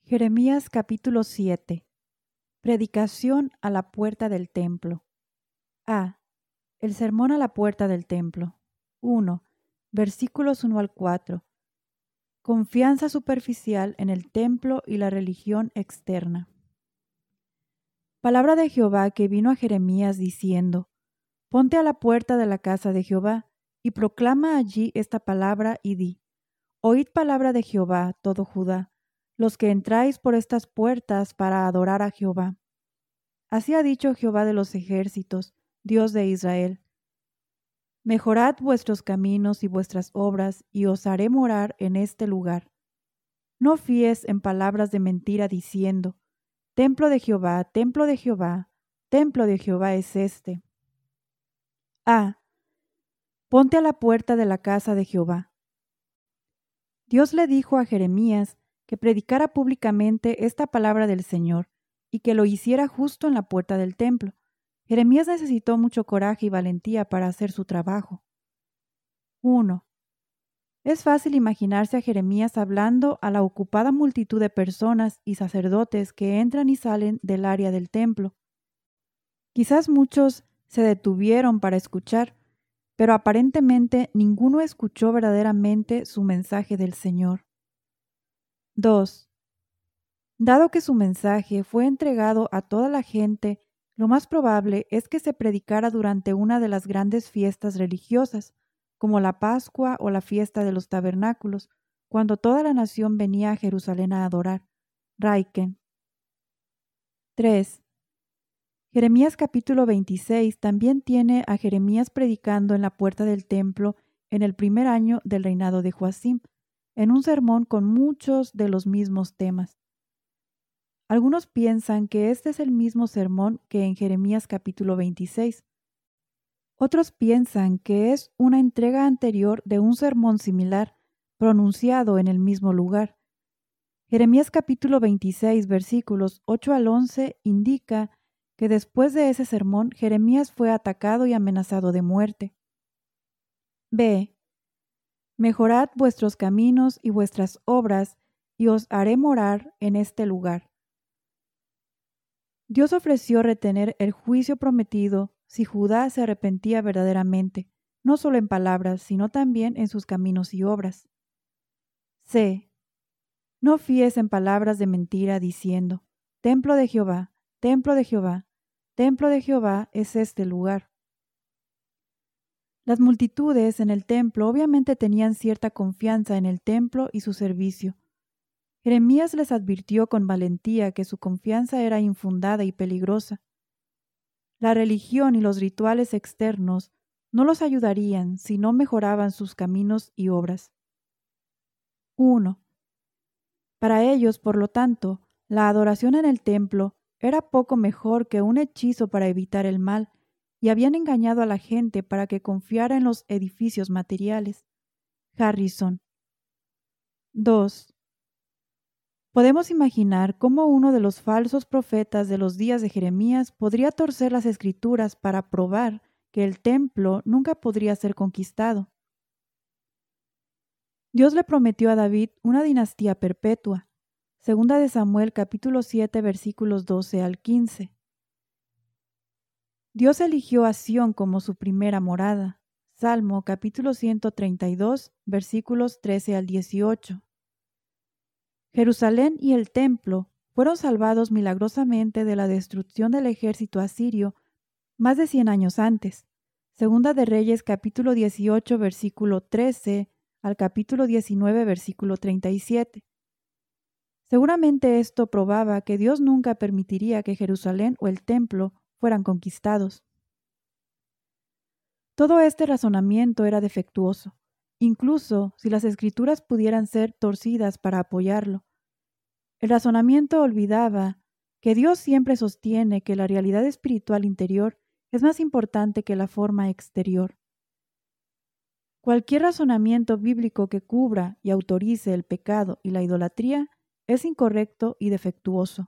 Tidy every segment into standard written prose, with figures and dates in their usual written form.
Jeremías capítulo 7. Predicación a la puerta del templo. A. El sermón a la puerta del templo. 1. Versículos 1 al 4. Confianza superficial en el templo y la religión externa. Palabra de Jehová que vino a Jeremías diciendo: Ponte a la puerta de la casa de Jehová, y proclama allí esta palabra y di: Oíd palabra de Jehová, todo Judá, los que entráis por estas puertas para adorar a Jehová. Así ha dicho Jehová de los ejércitos, Dios de Israel: Mejorad vuestros caminos y vuestras obras, y os haré morar en este lugar. No fíes en palabras de mentira diciendo: Templo de Jehová, templo de Jehová, templo de Jehová es este. A. Ponte a la puerta de la casa de Jehová. Dios le dijo a Jeremías que predicara públicamente esta palabra del Señor y que lo hiciera justo en la puerta del templo. Jeremías necesitó mucho coraje y valentía para hacer su trabajo. 1. Es fácil imaginarse a Jeremías hablando a la ocupada multitud de personas y sacerdotes que entran y salen del área del templo. Quizás muchos se detuvieron para escuchar, pero aparentemente ninguno escuchó verdaderamente su mensaje del Señor. 2. Dado que su mensaje fue entregado a toda la gente, lo más probable es que se predicara durante una de las grandes fiestas religiosas, como la Pascua o la fiesta de los tabernáculos, cuando toda la nación venía a Jerusalén a adorar. Raiken. 3. Jeremías capítulo 26 también tiene a Jeremías predicando en la puerta del templo en el primer año del reinado de Joacim, en un sermón con muchos de los mismos temas. Algunos piensan que este es el mismo sermón que en Jeremías capítulo 26. Otros piensan que es una entrega anterior de un sermón similar, pronunciado en el mismo lugar. Jeremías capítulo 26, versículos 8 al 11 indica que después de ese sermón, Jeremías fue atacado y amenazado de muerte. B. Mejorad vuestros caminos y vuestras obras, y os haré morar en este lugar. Dios ofreció retener el juicio prometido si Judá se arrepentía verdaderamente, no solo en palabras, sino también en sus caminos y obras. C. No fíes en palabras de mentira diciendo: Templo de Jehová, templo de Jehová, templo de Jehová es este lugar. Las multitudes en el templo obviamente tenían cierta confianza en el templo y su servicio. Jeremías les advirtió con valentía que su confianza era infundada y peligrosa. La religión y los rituales externos no los ayudarían si no mejoraban sus caminos y obras. 1. Para ellos, por lo tanto, la adoración en el templo era poco mejor que un hechizo para evitar el mal, y habían engañado a la gente para que confiara en los edificios materiales. Harrison. 2. Podemos imaginar cómo uno de los falsos profetas de los días de Jeremías podría torcer las escrituras para probar que el templo nunca podría ser conquistado. Dios le prometió a David una dinastía perpetua. Segunda de Samuel capítulo 7 versículos 12 al 15. Dios eligió a Sión como su primera morada. Salmo capítulo 132 versículos 13 al 18. Jerusalén y el templo fueron salvados milagrosamente de la destrucción del ejército asirio más de 100 años antes. Segunda de Reyes capítulo 18 versículo 13 al capítulo 19 versículo 37. Seguramente esto probaba que Dios nunca permitiría que Jerusalén o el templo fueran conquistados. Todo este razonamiento era defectuoso, incluso si las escrituras pudieran ser torcidas para apoyarlo. El razonamiento olvidaba que Dios siempre sostiene que la realidad espiritual interior es más importante que la forma exterior. Cualquier razonamiento bíblico que cubra y autorice el pecado y la idolatría es incorrecto y defectuoso.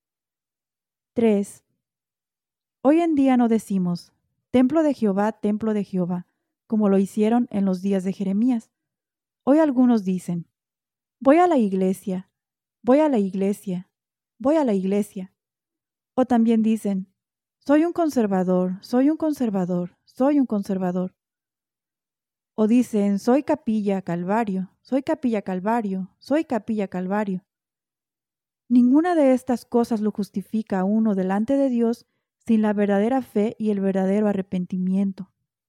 3. Hoy en día no decimos: Templo de Jehová, como lo hicieron en los días de Jeremías. Hoy algunos dicen: voy a la iglesia, voy a la iglesia, voy a la iglesia. O también dicen, soy un conservador, soy un conservador, soy un conservador. O dicen, soy capilla Calvario, soy capilla Calvario, soy capilla Calvario. Ninguna de estas cosas lo justifica a uno delante de Dios sin la verdadera fe y el verdadero arrepentimiento.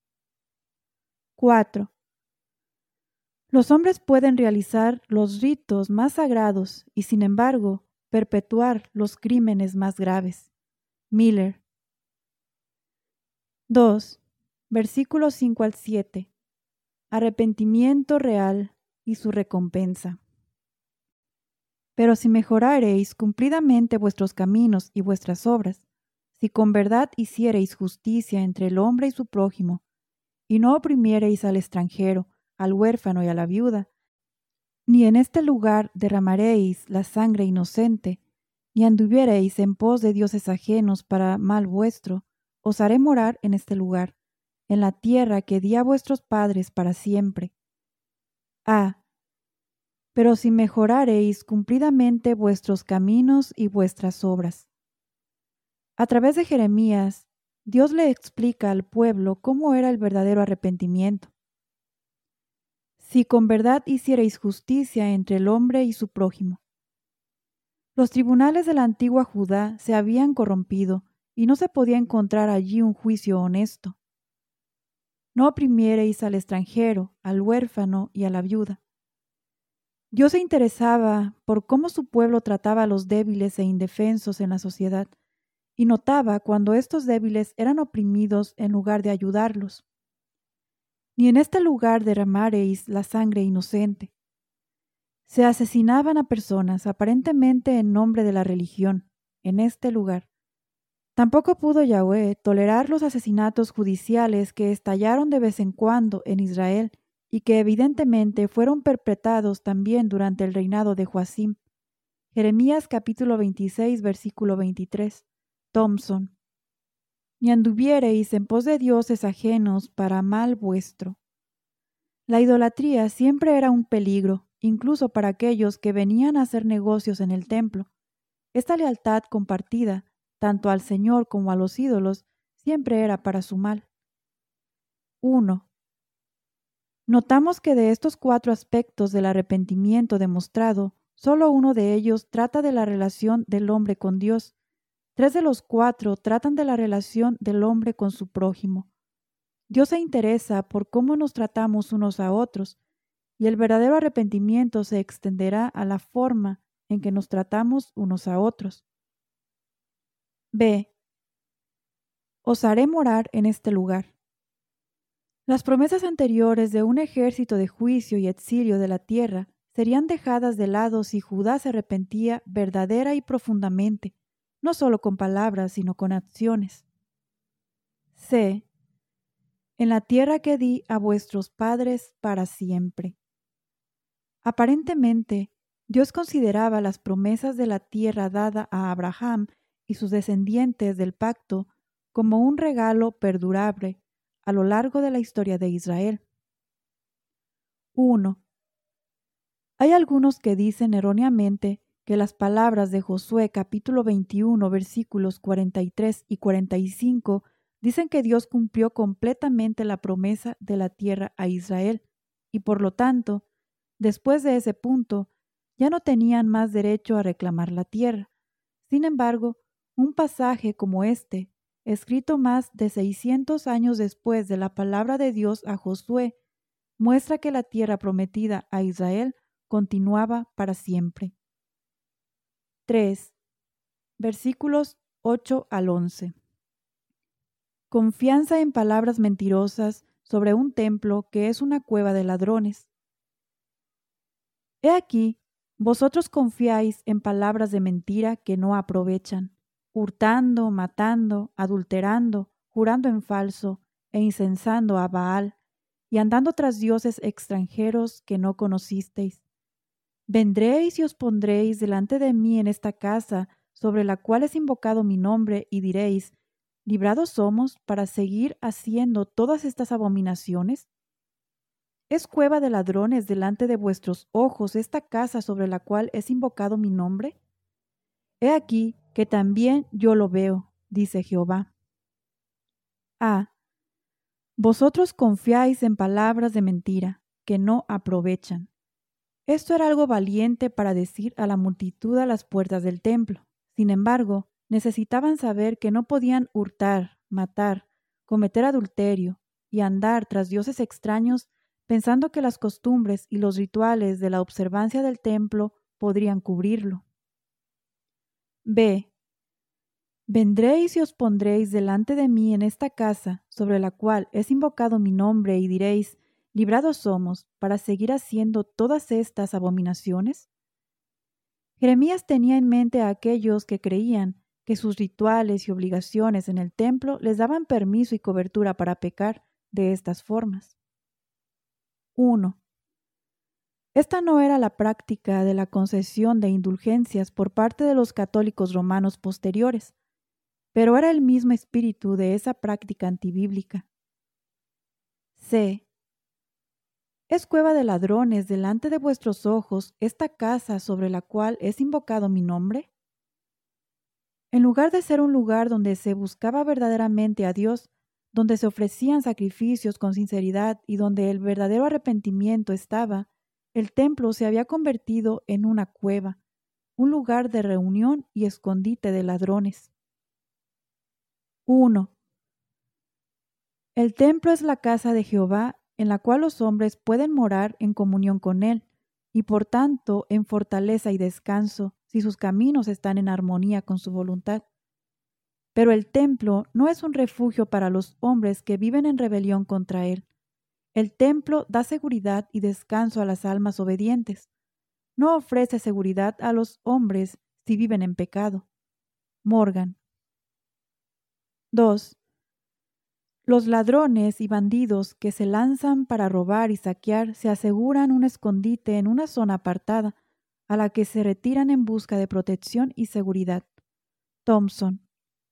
4. Los hombres pueden realizar los ritos más sagrados y, sin embargo, perpetuar los crímenes más graves. Miller. 2. Versículos 5 al 7. Arrepentimiento real y su recompensa. Pero si mejorareis cumplidamente vuestros caminos y vuestras obras, si con verdad hiciereis justicia entre el hombre y su prójimo, y no oprimiereis al extranjero, al huérfano y a la viuda, ni en este lugar derramaréis la sangre inocente, ni anduviereis en pos de dioses ajenos para mal vuestro, os haré morar en este lugar, en la tierra que di a vuestros padres para siempre. Pero si mejorareis cumplidamente vuestros caminos y vuestras obras. A través de Jeremías, Dios le explica al pueblo cómo era el verdadero arrepentimiento. Si con verdad hiciereis justicia entre el hombre y su prójimo. Los tribunales de la antigua Judá se habían corrompido y no se podía encontrar allí un juicio honesto. No oprimiereis al extranjero, al huérfano y a la viuda. Dios se interesaba por cómo su pueblo trataba a los débiles e indefensos en la sociedad y notaba cuando estos débiles eran oprimidos en lugar de ayudarlos. Ni en este lugar derramareis la sangre inocente. Se asesinaban a personas aparentemente en nombre de la religión, en este lugar. Tampoco pudo Yahweh tolerar los asesinatos judiciales que estallaron de vez en cuando en Israel y que evidentemente fueron perpetrados también durante el reinado de Joacim. Jeremías capítulo 26, versículo 23. Thompson. Ni anduviereis en pos de dioses ajenos para mal vuestro. La idolatría siempre era un peligro, incluso para aquellos que venían a hacer negocios en el templo. Esta lealtad compartida, tanto al Señor como a los ídolos, siempre era para su mal. 1. Notamos que de estos 4 aspectos del arrepentimiento demostrado, solo uno de ellos trata de la relación del hombre con Dios. 3 de los 4 tratan de la relación del hombre con su prójimo. Dios se interesa por cómo nos tratamos unos a otros, y el verdadero arrepentimiento se extenderá a la forma en que nos tratamos unos a otros. B. Os haré morar en este lugar. Las promesas anteriores de un ejército de juicio y exilio de la tierra serían dejadas de lado si Judá se arrepentía verdadera y profundamente, no solo con palabras, sino con acciones. C. En la tierra que di a vuestros padres para siempre. Aparentemente, Dios consideraba las promesas de la tierra dada a Abraham y sus descendientes del pacto como un regalo perdurable a lo largo de la historia de Israel. 1. Hay algunos que dicen erróneamente que las palabras de Josué capítulo 21 versículos 43 y 45 dicen que Dios cumplió completamente la promesa de la tierra a Israel y por lo tanto, después de ese punto, ya no tenían más derecho a reclamar la tierra. Sin embargo, un pasaje como este, escrito más de 600 años después de la palabra de Dios a Josué, muestra que la tierra prometida a Israel continuaba para siempre. 3. Versículos 8 al 11. Confianza en palabras mentirosas sobre un templo que es una cueva de ladrones. He aquí, vosotros confiáis en palabras de mentira que no aprovechan, hurtando, matando, adulterando, jurando en falso e incensando a Baal, y andando tras dioses extranjeros que no conocisteis. Vendréis y os pondréis delante de mí en esta casa, sobre la cual es invocado mi nombre, y diréis, ¿librados somos para seguir haciendo todas estas abominaciones? ¿Es cueva de ladrones delante de vuestros ojos esta casa sobre la cual es invocado mi nombre? He aquí que también yo lo veo, dice Jehová. Vosotros confiáis en palabras de mentira, que no aprovechan. Esto era algo valiente para decir a la multitud a las puertas del templo. Sin embargo, necesitaban saber que no podían hurtar, matar, cometer adulterio y andar tras dioses extraños pensando que las costumbres y los rituales de la observancia del templo podrían cubrirlo. B. Vendréis y os pondréis delante de mí en esta casa, sobre la cual es invocado mi nombre, y diréis, librados somos, para seguir haciendo todas estas abominaciones. Jeremías tenía en mente a aquellos que creían que sus rituales y obligaciones en el templo les daban permiso y cobertura para pecar de estas formas. 1. Esta no era la práctica de la concesión de indulgencias por parte de los católicos romanos posteriores, pero era el mismo espíritu de esa práctica antibíblica. C. ¿Es cueva de ladrones delante de vuestros ojos esta casa sobre la cual es invocado mi nombre? En lugar de ser un lugar donde se buscaba verdaderamente a Dios, donde se ofrecían sacrificios con sinceridad y donde el verdadero arrepentimiento estaba, el templo se había convertido en una cueva, un lugar de reunión y escondite de ladrones. 1. El templo es la casa de Jehová en la cual los hombres pueden morar en comunión con Él y por tanto en fortaleza y descanso si sus caminos están en armonía con su voluntad. Pero el templo no es un refugio para los hombres que viven en rebelión contra Él. El templo da seguridad y descanso a las almas obedientes. No ofrece seguridad a los hombres si viven en pecado. Morgan. 2. Los ladrones y bandidos que se lanzan para robar y saquear se aseguran un escondite en una zona apartada, a la que se retiran en busca de protección y seguridad. Thompson.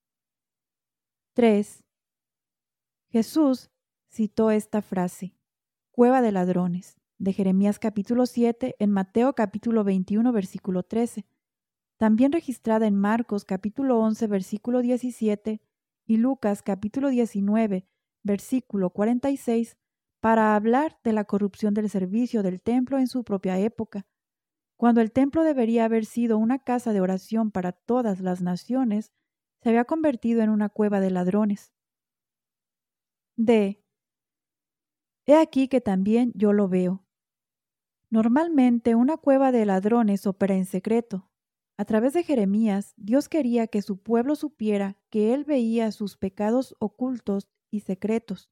3. Jesús citó esta frase, cueva de ladrones, de Jeremías capítulo 7 en Mateo capítulo 21 versículo 13, también registrada en Marcos capítulo 11 versículo 17 y Lucas capítulo 19 versículo 46 para hablar de la corrupción del servicio del templo en su propia época, cuando el templo debería haber sido una casa de oración para todas las naciones, se había convertido en una cueva de ladrones. D. He aquí que también yo lo veo. Normalmente una cueva de ladrones opera en secreto. A través de Jeremías, Dios quería que su pueblo supiera que Él veía sus pecados ocultos y secretos.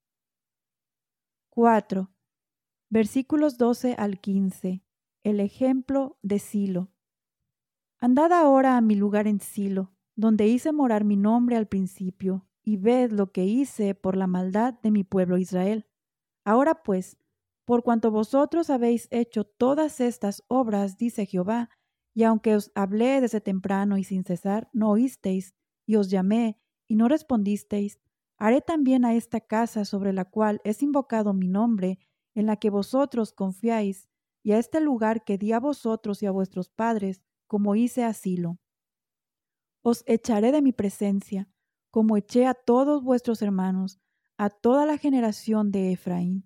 4. Versículos 12 al 15. El ejemplo de Silo. Andad ahora a mi lugar en Silo, donde hice morar mi nombre al principio, y ved lo que hice por la maldad de mi pueblo Israel. Ahora pues, por cuanto vosotros habéis hecho todas estas obras, dice Jehová, y aunque os hablé desde temprano y sin cesar, no oísteis, y os llamé, y no respondisteis, haré también a esta casa sobre la cual es invocado mi nombre, en la que vosotros confiáis, y a este lugar que di a vosotros y a vuestros padres, como hice a Silo. Os echaré de mi presencia, como eché a todos vuestros hermanos, a toda la generación de Efraín.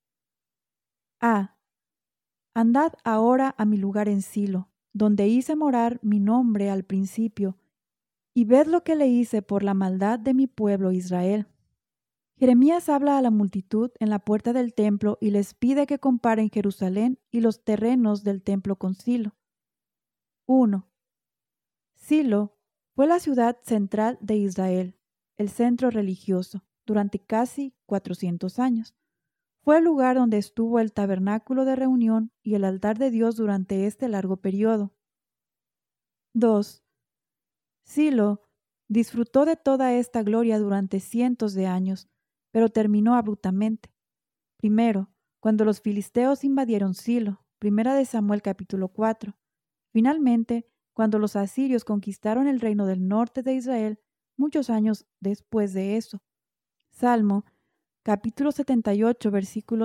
Andad ahora a mi lugar en Silo, donde hice morar mi nombre al principio, y ved lo que le hice por la maldad de mi pueblo Israel. Jeremías habla a la multitud en la puerta del templo y les pide que comparen Jerusalén y los terrenos del templo con Silo. 1. Silo fue la ciudad central de Israel, el centro religioso, durante casi 400 años. Fue el lugar donde estuvo el tabernáculo de reunión y el altar de Dios durante este largo periodo. 2. Silo disfrutó de toda esta gloria durante cientos de años, pero terminó abruptamente. Primero, cuando los filisteos invadieron Silo, 1 Samuel capítulo 4. Finalmente, cuando los asirios conquistaron el reino del norte de Israel, muchos años después de eso. Salmo capítulo 78 versículos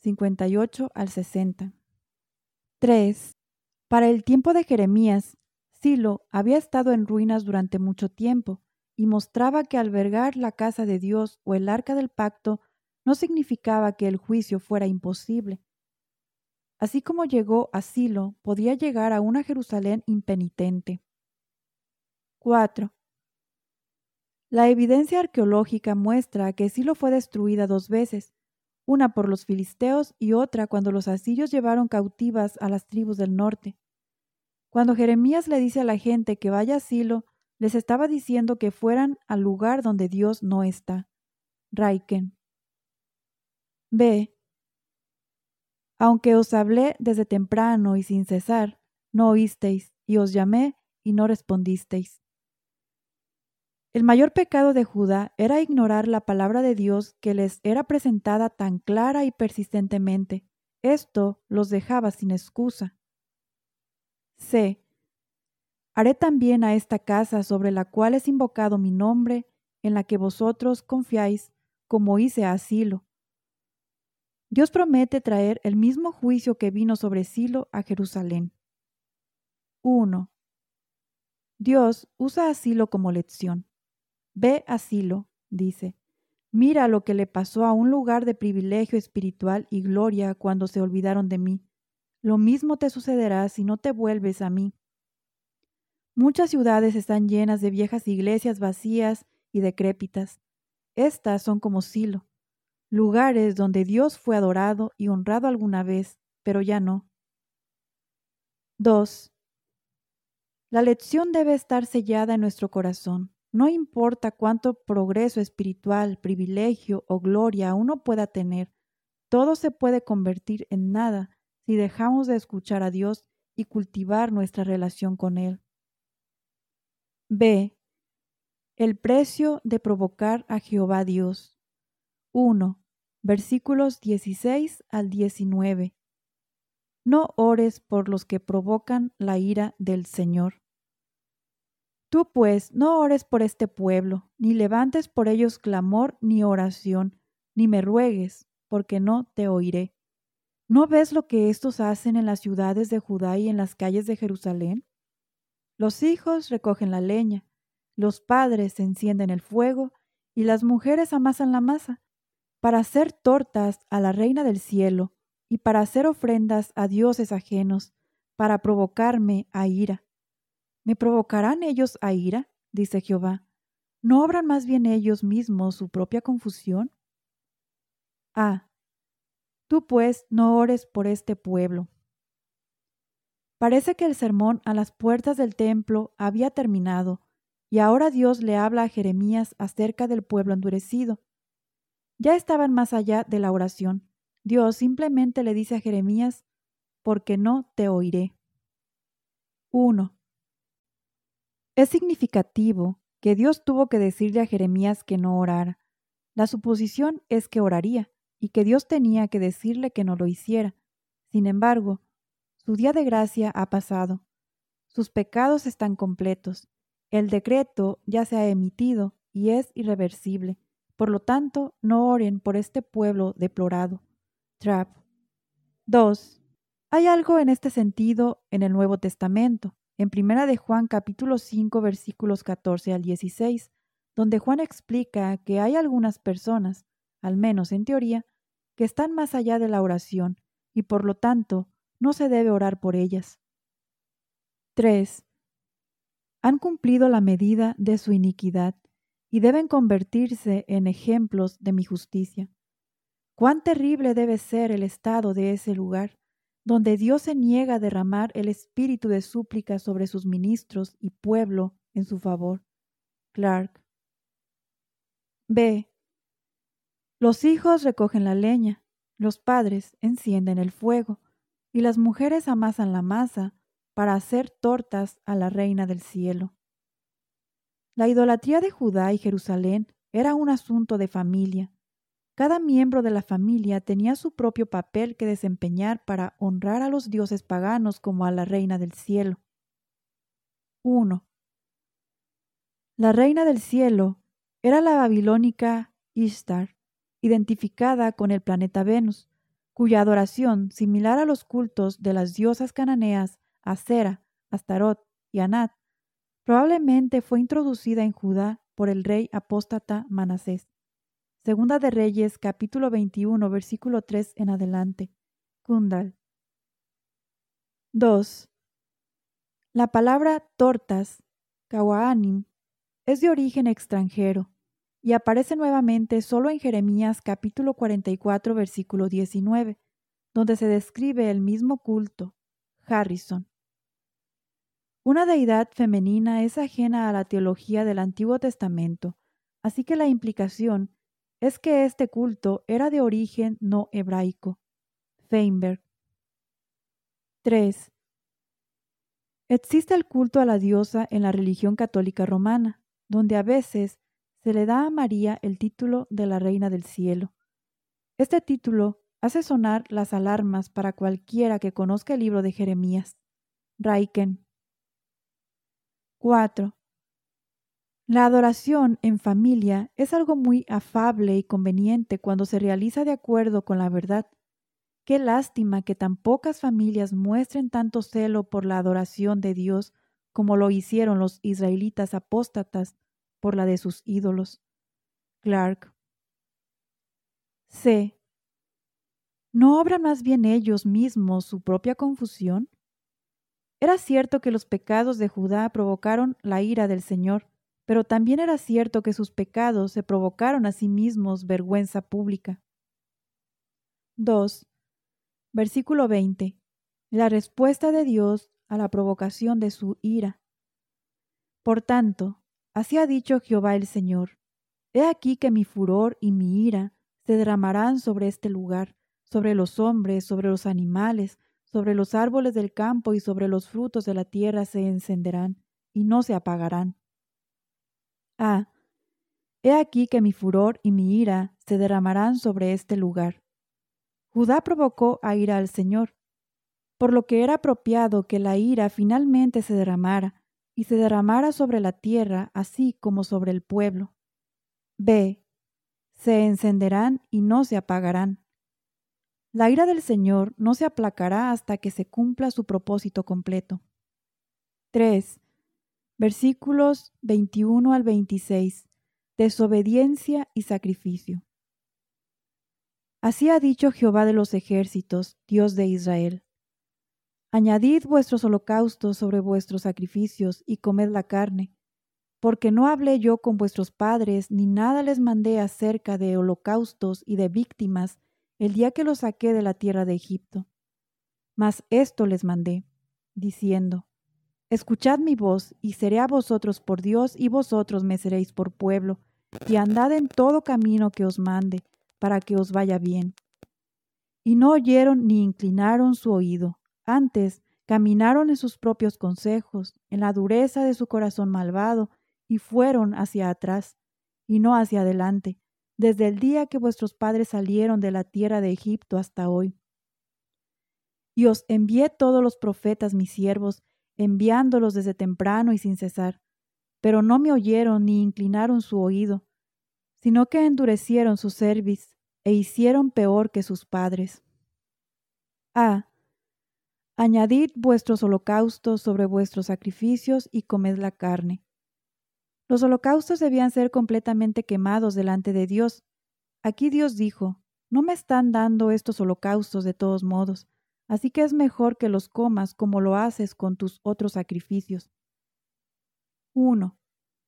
58 al 60. 3. Para el tiempo de Jeremías, Silo había estado en ruinas durante mucho tiempo y mostraba que albergar la casa de Dios o el arca del pacto no significaba que el juicio fuera imposible. Así como llegó a Silo, podía llegar a una Jerusalén impenitente. 4. La evidencia arqueológica muestra que Silo fue destruida 2 veces, una por los filisteos y otra cuando los asirios llevaron cautivas a las tribus del norte. Cuando Jeremías le dice a la gente que vaya a Silo, les estaba diciendo que fueran al lugar donde Dios no está. Raiken. B. Aunque os hablé desde temprano y sin cesar, no oísteis, y os llamé y no respondisteis. El mayor pecado de Judá era ignorar la palabra de Dios que les era presentada tan clara y persistentemente. Esto los dejaba sin excusa. C. Haré también a esta casa sobre la cual es invocado mi nombre, en la que vosotros confiáis, como hice a Silo. Dios promete traer el mismo juicio que vino sobre Silo a Jerusalén. 1. Dios usa a Silo como lección. Ve a Silo, dice. Mira lo que le pasó a un lugar de privilegio espiritual y gloria cuando se olvidaron de mí. Lo mismo te sucederá si no te vuelves a mí. Muchas ciudades están llenas de viejas iglesias vacías y decrépitas. Estas son como Silo, lugares donde Dios fue adorado y honrado alguna vez, pero ya no. 2. La lección debe estar sellada en nuestro corazón. No importa cuánto progreso espiritual, privilegio o gloria uno pueda tener, todo se puede convertir en nada si dejamos de escuchar a Dios y cultivar nuestra relación con Él. B. El precio de provocar a Jehová Dios. 1. Versículos 16 al 19. No ores por los que provocan la ira del Señor. Tú pues no ores por este pueblo, ni levantes por ellos clamor ni oración, ni me ruegues, porque no te oiré. ¿No ves lo que estos hacen en las ciudades de Judá y en las calles de Jerusalén? Los hijos recogen la leña, los padres encienden el fuego y las mujeres amasan la masa para hacer tortas a la reina del cielo y para hacer ofrendas a dioses ajenos, para provocarme a ira. ¿Me provocarán ellos a ira? Dice Jehová. ¿No obran más bien ellos mismos su propia confusión? Ah, tú pues no ores por este pueblo. Parece que el sermón a las puertas del templo había terminado, y ahora Dios le habla a Jeremías acerca del pueblo endurecido. Ya estaban más allá de la oración. Dios simplemente le dice a Jeremías, porque no te oiré. 1. Es significativo que Dios tuvo que decirle a Jeremías que no orara. La suposición es que oraría y que Dios tenía que decirle que no lo hiciera. Sin embargo, su día de gracia ha pasado. Sus pecados están completos. El decreto ya se ha emitido y es irreversible. Por lo tanto, no oren por este pueblo deplorado. Trap. 2. Hay algo en este sentido en el Nuevo Testamento, en Primera de Juan capítulo 5 versículos 14 al 16, donde Juan explica que hay algunas personas, al menos en teoría, que están más allá de la oración y por lo tanto no se debe orar por ellas. 3. Han cumplido la medida de su iniquidad y deben convertirse en ejemplos de mi justicia. Cuán terrible debe ser el estado de ese lugar, donde Dios se niega a derramar el espíritu de súplica sobre sus ministros y pueblo en su favor. Clark. B. Los hijos recogen la leña, los padres encienden el fuego, y las mujeres amasan la masa para hacer tortas a la reina del cielo. La idolatría de Judá y Jerusalén era un asunto de familia. Cada miembro de la familia tenía su propio papel que desempeñar para honrar a los dioses paganos como a la reina del cielo. 1. La reina del cielo era la babilónica Ishtar, identificada con el planeta Venus. cuya adoración, similar a los cultos de las diosas cananeas Asera, Astarot y Anat, probablemente fue introducida en Judá por el rey apóstata Manasés. Segunda de Reyes, capítulo 21, versículo 3 en adelante. Kundal. 2. La palabra tortas, Kawaanim, es de origen extranjero y aparece nuevamente solo en Jeremías capítulo 44, versículo 19, donde se describe el mismo culto, Harrison. Una deidad femenina es ajena a la teología del Antiguo Testamento, así que la implicación es que este culto era de origen no hebraico. Feinberg. 3. Existe el culto a la diosa en la religión católica romana, donde a veces se le da a María el título de la Reina del Cielo. Este título hace sonar las alarmas para cualquiera que conozca el libro de Jeremías. Raiken. 4. La adoración en familia es algo muy afable y conveniente cuando se realiza de acuerdo con la verdad. Qué lástima que tan pocas familias muestren tanto celo por la adoración de Dios como lo hicieron los israelitas apóstatas por la de sus ídolos. Clark. C. ¿No obran más bien ellos mismos su propia confusión? Era cierto que los pecados de Judá provocaron la ira del Señor, pero también era cierto que sus pecados se provocaron a sí mismos vergüenza pública. 2. Versículo 20. La respuesta de Dios a la provocación de su ira. Por tanto, así ha dicho Jehová el Señor: He aquí que mi furor y mi ira se derramarán sobre este lugar, sobre los hombres, sobre los animales, sobre los árboles del campo y sobre los frutos de la tierra se encenderán y no se apagarán. A. He aquí que mi furor y mi ira se derramarán sobre este lugar. Judá provocó a ira al Señor, por lo que era apropiado que la ira finalmente se derramara, y se derramara sobre la tierra así como sobre el pueblo. B. Se encenderán y no se apagarán. La ira del Señor no se aplacará hasta que se cumpla su propósito completo. 3. Versículos 21 al 26. Desobediencia y sacrificio. Así ha dicho Jehová de los ejércitos, Dios de Israel: Añadid vuestros holocaustos sobre vuestros sacrificios y comed la carne, porque no hablé yo con vuestros padres, ni nada les mandé acerca de holocaustos y de víctimas el día que los saqué de la tierra de Egipto. Mas esto les mandé, diciendo: Escuchad mi voz, y seré a vosotros por Dios, y vosotros me seréis por pueblo, y andad en todo camino que os mande, para que os vaya bien. Y no oyeron ni inclinaron su oído, antes caminaron en sus propios consejos, en la dureza de su corazón malvado, y fueron hacia atrás, y no hacia adelante, desde el día que vuestros padres salieron de la tierra de Egipto hasta hoy. Y os envié todos los profetas mis siervos, enviándolos desde temprano y sin cesar, pero no me oyeron ni inclinaron su oído, sino que endurecieron su cerviz e hicieron peor que sus padres. A. Añadid vuestros holocaustos sobre vuestros sacrificios y comed la carne. Los holocaustos debían ser completamente quemados delante de Dios. Aquí Dios dijo: No me están dando estos holocaustos de todos modos, así que es mejor que los comas como lo haces con tus otros sacrificios. 1.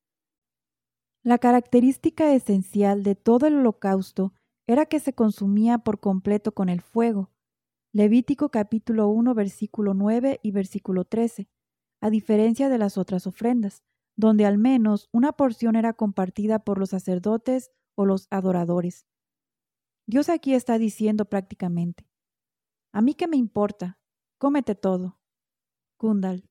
La característica esencial de todo el holocausto era que se consumía por completo con el fuego. Levítico capítulo 1, versículo 9 y versículo 13, a diferencia de las otras ofrendas, donde al menos una porción era compartida por los sacerdotes o los adoradores. Dios aquí está diciendo prácticamente: ¿A mí qué me importa? Cómete todo. Kundal.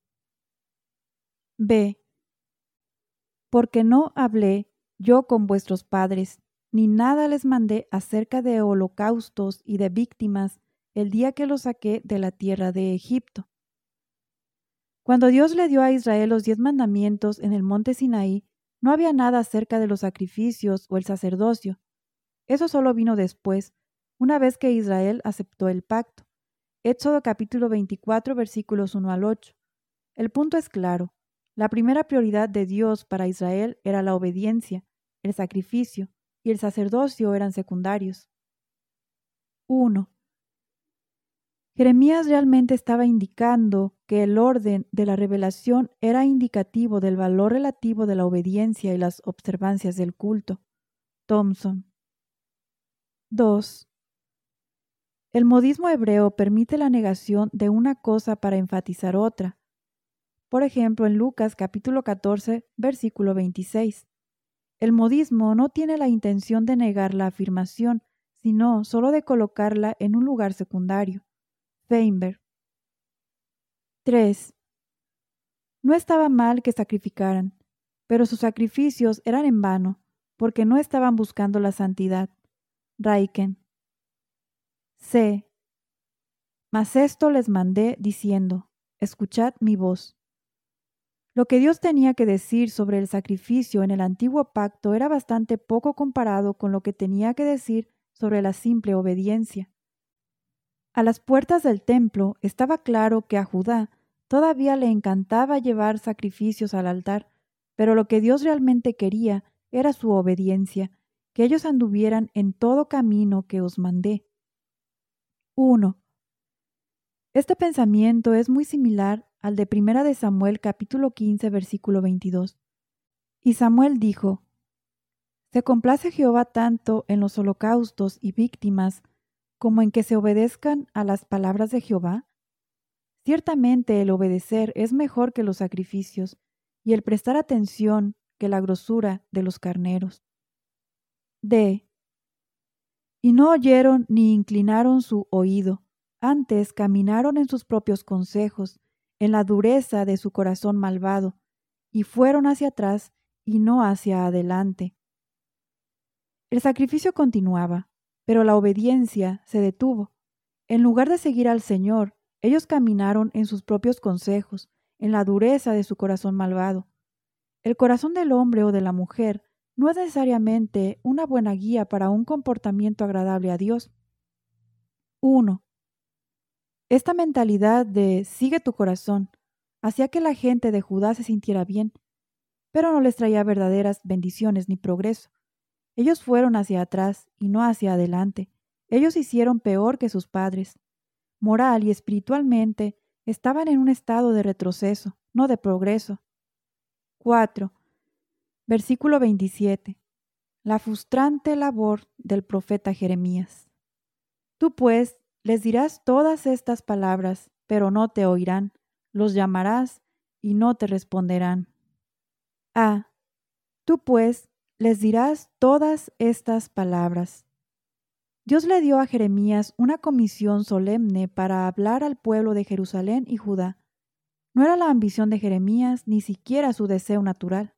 B. Porque no hablé yo con vuestros padres, ni nada les mandé acerca de holocaustos y de víctimas el día que los saqué de la tierra de Egipto. Cuando Dios le dio a Israel los 10 mandamientos en el monte Sinaí, no había nada acerca de los sacrificios o el sacerdocio. Eso solo vino después, una vez que Israel aceptó el pacto. Éxodo capítulo 24, versículos 1 al 8. El punto es claro. La primera prioridad de Dios para Israel era la obediencia, el sacrificio y el sacerdocio eran secundarios. 1. Jeremías realmente estaba indicando que el orden de la revelación era indicativo del valor relativo de la obediencia y las observancias del culto. Thompson. 2. El modismo hebreo permite la negación de una cosa para enfatizar otra. Por ejemplo, en Lucas capítulo 14, versículo 26. El modismo no tiene la intención de negar la afirmación, sino solo de colocarla en un lugar secundario. Feinberg. 3. No estaba mal que sacrificaran, pero sus sacrificios eran en vano, porque no estaban buscando la santidad. Raiken. C. Mas esto les mandé diciendo, escuchad mi voz. Lo que Dios tenía que decir sobre el sacrificio en el antiguo pacto era bastante poco comparado con lo que tenía que decir sobre la simple obediencia. A las puertas del templo estaba claro que a Judá todavía le encantaba llevar sacrificios al altar, pero lo que Dios realmente quería era su obediencia, que ellos anduvieran en todo camino que os mandé. 1. Este pensamiento es muy similar al de 1 de Samuel capítulo 15 versículo 22. Y Samuel dijo, ¿se complace Jehová tanto en los holocaustos y víctimas como en que se obedezcan a las palabras de Jehová? Ciertamente el obedecer es mejor que los sacrificios y el prestar atención que la grosura de los carneros. D. Y no oyeron ni inclinaron su oído, antes caminaron en sus propios consejos, en la dureza de su corazón malvado, y fueron hacia atrás y no hacia adelante. El sacrificio continuaba, pero la obediencia se detuvo. En lugar de seguir al Señor, ellos caminaron en sus propios consejos, en la dureza de su corazón malvado. El corazón del hombre o de la mujer no es necesariamente una buena guía para un comportamiento agradable a Dios. 1. Esta mentalidad de sigue tu corazón hacía que la gente de Judá se sintiera bien, pero no les traía verdaderas bendiciones ni progreso. Ellos fueron hacia atrás y no hacia adelante. Ellos hicieron peor que sus padres. Moral y espiritualmente estaban en un estado de retroceso, no de progreso. 4. Versículo 27. La frustrante labor del profeta Jeremías. Tú pues les dirás todas estas palabras, pero no te oirán. Los llamarás y no te responderán. A. Tú pues les dirás todas estas palabras. Dios le dio a Jeremías una comisión solemne para hablar al pueblo de Jerusalén y Judá. No era la ambición de Jeremías ni siquiera su deseo natural.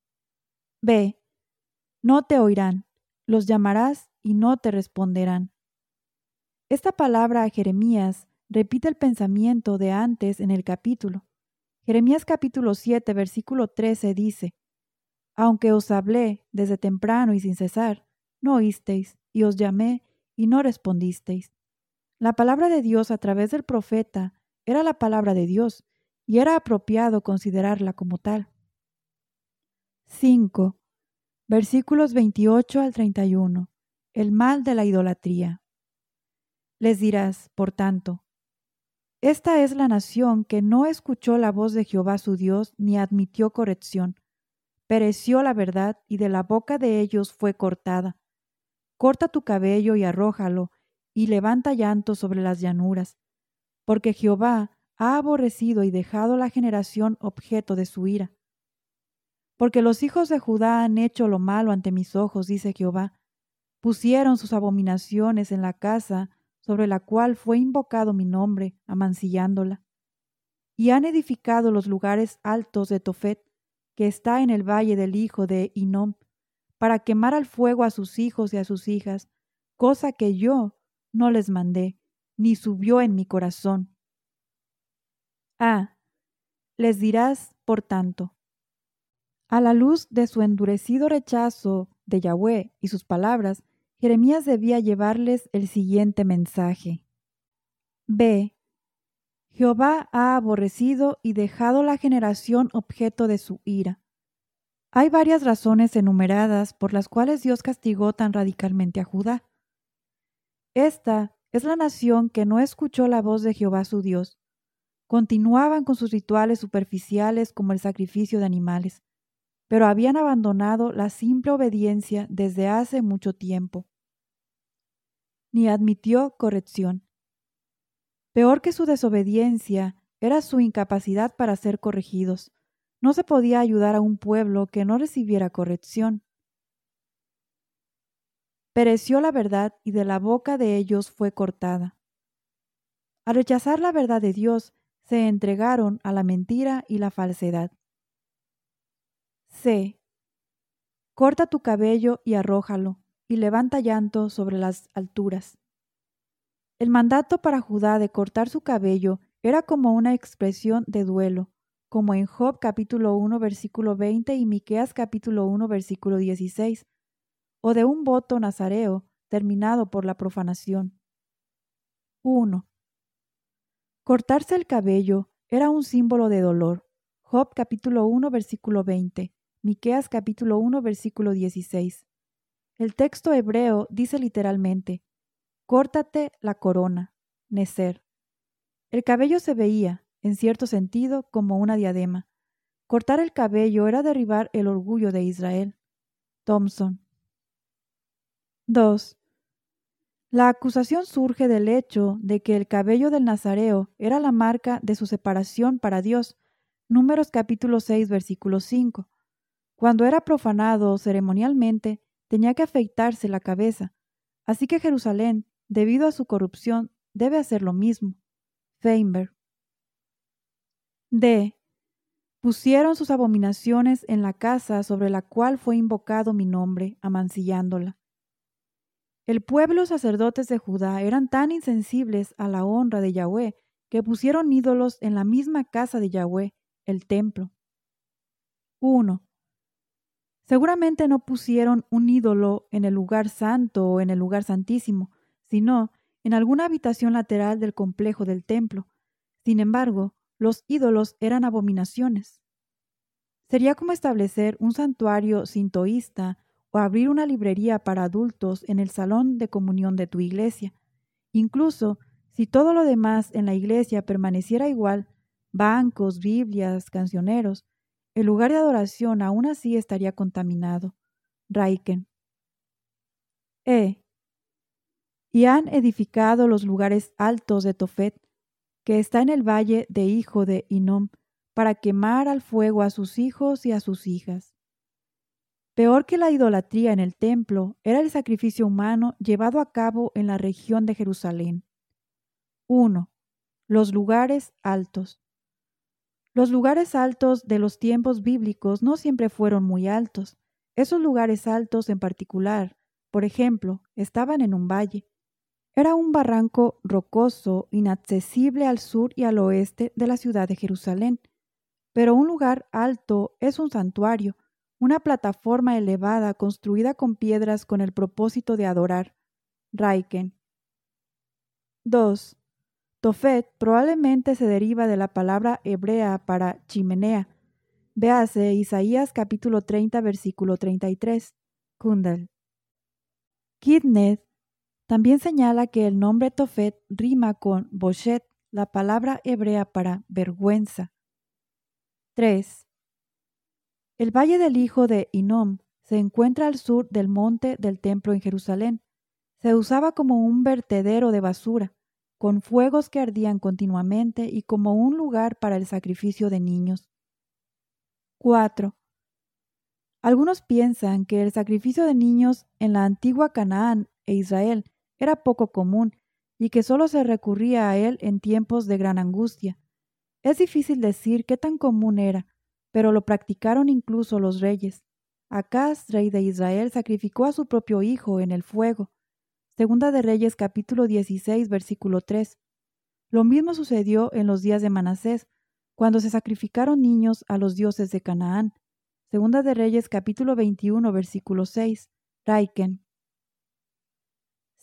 B. No te oirán, los llamarás y no te responderán. Esta palabra a Jeremías repite el pensamiento de antes en el capítulo. Jeremías capítulo 7, versículo 13 dice, aunque os hablé desde temprano y sin cesar, no oísteis, y os llamé y no respondisteis. La palabra de Dios a través del profeta era la palabra de Dios, y era apropiado considerarla como tal. 5. Versículos 28 al 31. El mal de la idolatría. Les dirás, por tanto, esta es la nación que no escuchó la voz de Jehová su Dios ni admitió corrección. Pereció la verdad y de la boca de ellos fue cortada. Corta tu cabello y arrójalo, y levanta llanto sobre las llanuras, porque Jehová ha aborrecido y dejado la generación objeto de su ira. Porque los hijos de Judá han hecho lo malo ante mis ojos, dice Jehová. Pusieron sus abominaciones en la casa sobre la cual fue invocado mi nombre, amancillándola. Y han edificado los lugares altos de Tofet, que está en el valle del hijo de Hinnom, para quemar al fuego a sus hijos y a sus hijas, cosa que yo no les mandé, ni subió en mi corazón. A. Les dirás, por tanto, a la luz de su endurecido rechazo de Yahweh y sus palabras, Jeremías debía llevarles el siguiente mensaje. B. Jehová ha aborrecido y dejado la generación objeto de su ira. Hay varias razones enumeradas por las cuales Dios castigó tan radicalmente a Judá. Esta es la nación que no escuchó la voz de Jehová su Dios. Continuaban con sus rituales superficiales como el sacrificio de animales, pero habían abandonado la simple obediencia desde hace mucho tiempo. Ni admitió corrección. Peor que su desobediencia era su incapacidad para ser corregidos. No se podía ayudar a un pueblo que no recibiera corrección. Pereció la verdad y de la boca de ellos fue cortada. Al rechazar la verdad de Dios, se entregaron a la mentira y la falsedad. C. Corta tu cabello y arrójalo, y levanta llanto sobre las alturas. El mandato para Judá de cortar su cabello era como una expresión de duelo, como en Job capítulo 1 versículo 20 y Miqueas capítulo 1 versículo 16, o de un voto nazareo terminado por la profanación. 1. Cortarse el cabello era un símbolo de dolor. Job capítulo 1 versículo 20, Miqueas capítulo 1 versículo 16. El texto hebreo dice literalmente: córtate la corona, neser. El cabello se veía, en cierto sentido, como una diadema. Cortar el cabello era derribar el orgullo de Israel. Thompson. 2. La acusación surge del hecho de que el cabello del nazareo era la marca de su separación para Dios. Números capítulo 6 versículo 5. Cuando era profanado ceremonialmente, tenía que afeitarse la cabeza. Así que Jerusalén, debido a su corrupción, debe hacer lo mismo. Feinberg. D. Pusieron sus abominaciones en la casa sobre la cual fue invocado mi nombre, amancillándola. El pueblo y los sacerdotes de Judá eran tan insensibles a la honra de Yahweh que pusieron ídolos en la misma casa de Yahweh, el templo. 1. Seguramente no pusieron un ídolo en el lugar santo o en el lugar santísimo, sino en alguna habitación lateral del complejo del templo. Sin embargo, los ídolos eran abominaciones. Sería como establecer un santuario sintoísta o abrir una librería para adultos en el salón de comunión de tu iglesia. Incluso si todo lo demás en la iglesia permaneciera igual, bancos, Biblias, cancioneros, el lugar de adoración aún así estaría contaminado. Raiken. Y han edificado los lugares altos de Tofet, que está en el valle de hijo de Hinnom, para quemar al fuego a sus hijos y a sus hijas. Peor que la idolatría en el templo era el sacrificio humano llevado a cabo en la región de Jerusalén. 1. Los lugares altos. Los lugares altos de los tiempos bíblicos no siempre fueron muy altos. Esos lugares altos en particular, por ejemplo, estaban en un valle. Era un barranco rocoso, inaccesible al sur y al oeste de la ciudad de Jerusalén. Pero un lugar alto es un santuario, una plataforma elevada construida con piedras con el propósito de adorar. Raiken. 2. Tofet probablemente se deriva de la palabra hebrea para chimenea. Véase Isaías capítulo 30 versículo 33. Kundal. Kidnet también señala que el nombre Tofet rima con Boshet, la palabra hebrea para vergüenza. 3. El valle del hijo de Hinnom se encuentra al sur del monte del templo en Jerusalén. Se usaba como un vertedero de basura, con fuegos que ardían continuamente y como un lugar para el sacrificio de niños. 4. Algunos piensan que el sacrificio de niños en la antigua Canaán e Israel era poco común y que solo se recurría a él en tiempos de gran angustia. Es difícil decir qué tan común era, pero lo practicaron incluso los reyes. Acaz, rey de Israel, sacrificó a su propio hijo en el fuego. Segunda de Reyes capítulo 16 versículo 3. Lo mismo sucedió en los días de Manasés, cuando se sacrificaron niños a los dioses de Canaán. Segunda de Reyes capítulo 21 versículo 6. Raiken.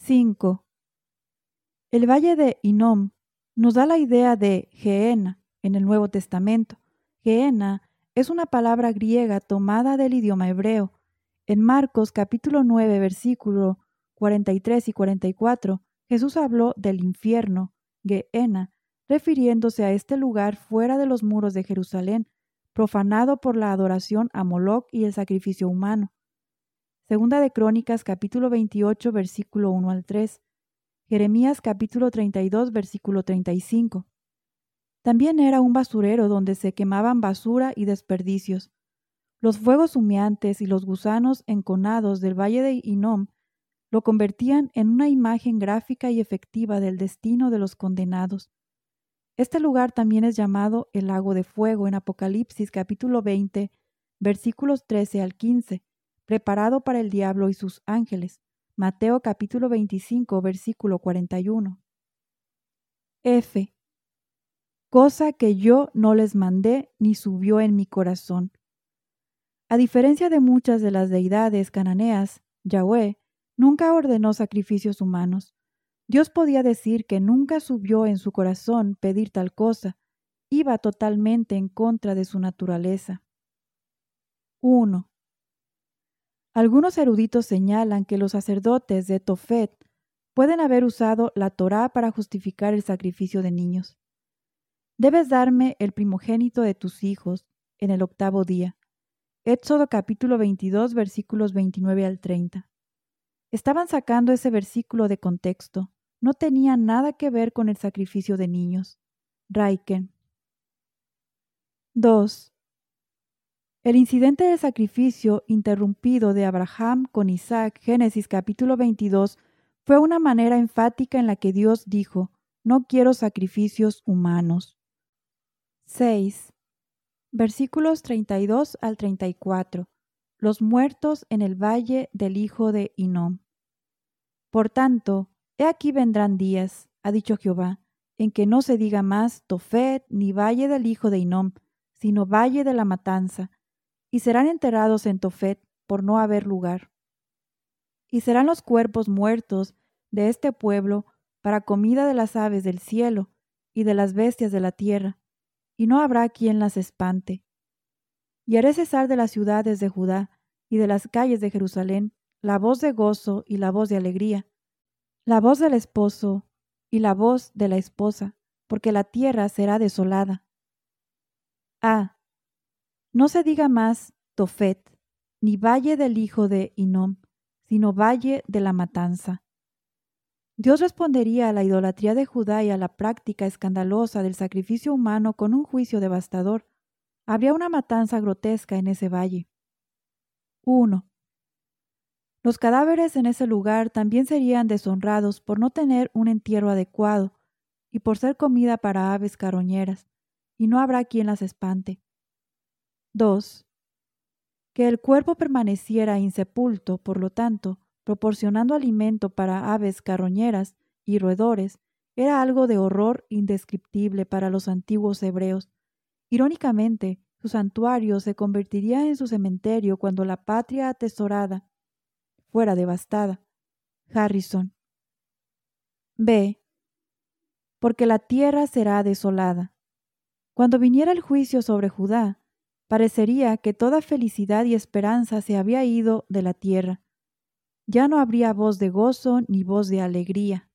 5. El valle de Hinnom nos da la idea de Gehenna en el Nuevo Testamento. Gehenna es una palabra griega tomada del idioma hebreo. En Marcos capítulo 9, versículo 43 y 44, Jesús habló del infierno, Gehenna, refiriéndose a este lugar fuera de los muros de Jerusalén, profanado por la adoración a Moloc y el sacrificio humano. Segunda de Crónicas capítulo 28, versículo 1 al 3. Jeremías capítulo 32, versículo 35. También era un basurero donde se quemaban basura y desperdicios. Los fuegos humeantes y los gusanos enconados del valle de Hinnom lo convertían en una imagen gráfica y efectiva del destino de los condenados. Este lugar también es llamado el lago de fuego en Apocalipsis capítulo 20, versículos 13 al 15, preparado para el diablo y sus ángeles. Mateo capítulo 25, versículo 41. F. Cosa que yo no les mandé ni subió en mi corazón. A diferencia de muchas de las deidades cananeas, Yahweh nunca ordenó sacrificios humanos. Dios podía decir que nunca subió en su corazón pedir tal cosa. Iba totalmente en contra de su naturaleza. 1. Algunos eruditos señalan que los sacerdotes de Tofet pueden haber usado la Torá para justificar el sacrificio de niños. Debes darme el primogénito de tus hijos en el 8º día. Éxodo capítulo 22, versículos 29 al 30. Estaban sacando ese versículo de contexto. No tenía nada que ver con el sacrificio de niños. Raiken. 2. El incidente del sacrificio interrumpido de Abraham con Isaac, Génesis capítulo 22, fue una manera enfática en la que Dios dijo, no quiero sacrificios humanos. 6. Versículos 32 al 34. Los muertos en el valle del hijo de Hinnom. Por tanto, he aquí vendrán días, ha dicho Jehová, en que no se diga más Tofet ni valle del hijo de Hinnom, sino valle de la matanza, y serán enterrados en Tofet por no haber lugar. Y serán los cuerpos muertos de este pueblo para comida de las aves del cielo y de las bestias de la tierra, y no habrá quien las espante. Y haré cesar de las ciudades de Judá y de las calles de Jerusalén la voz de gozo y la voz de alegría, la voz del esposo y la voz de la esposa, porque la tierra será desolada. A. No se diga más Tofet, ni valle del hijo de Hinnom, sino valle de la matanza. Dios respondería a la idolatría de Judá y a la práctica escandalosa del sacrificio humano con un juicio devastador. Habría una matanza grotesca en ese valle. 1. Los cadáveres en ese lugar también serían deshonrados por no tener un entierro adecuado y por ser comida para aves carroñeras, y no habrá quien las espante. 2. Que el cuerpo permaneciera insepulto, por lo tanto, proporcionando alimento para aves carroñeras y roedores, era algo de horror indescriptible para los antiguos hebreos. Irónicamente, su santuario se convertiría en su cementerio cuando la patria atesorada fuera devastada. Harrison. B. Porque la tierra será desolada. Cuando viniera el juicio sobre Judá, parecería que toda felicidad y esperanza se había ido de la tierra. Ya no habría voz de gozo ni voz de alegría.